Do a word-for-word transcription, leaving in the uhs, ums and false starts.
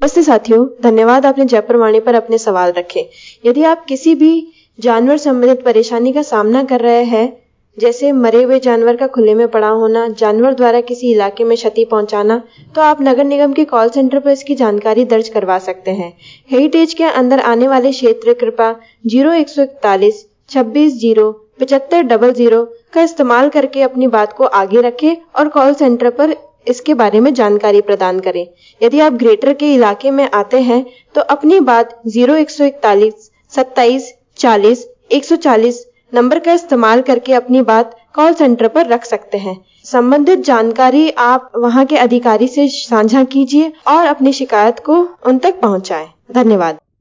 नमस्ते साथियों, धन्यवाद आपने जयपुर वाणी पर अपने सवाल रखे। यदि आप किसी भी जानवर संबंधित परेशानी का सामना कर रहे हैं, जैसे मरे हुए जानवर का खुले में पड़ा होना, जानवर द्वारा किसी इलाके में क्षति पहुंचाना, तो आप नगर निगम के कॉल सेंटर पर इसकी जानकारी दर्ज करवा सकते हैं। हेरिटेज के अंदर आने वाले क्षेत्र कृपया जीरो एक सौ इकतालीस छब्बीस जीरो पचहत्तर डबल जीरो का इस्तेमाल करके अपनी बात को आगे रखें और कॉल सेंटर पर इसके बारे में जानकारी प्रदान करें। यदि आप ग्रेटर के इलाके में आते हैं तो अपनी बात जीरो एक सौ इकतालीस सत्ताईस चालीस एक सौ चालीस नंबर का इस्तेमाल करके अपनी बात कॉल सेंटर पर रख सकते हैं। संबंधित जानकारी आप वहां के अधिकारी से साझा कीजिए और अपनी शिकायत को उन तक पहुंचाएं। धन्यवाद।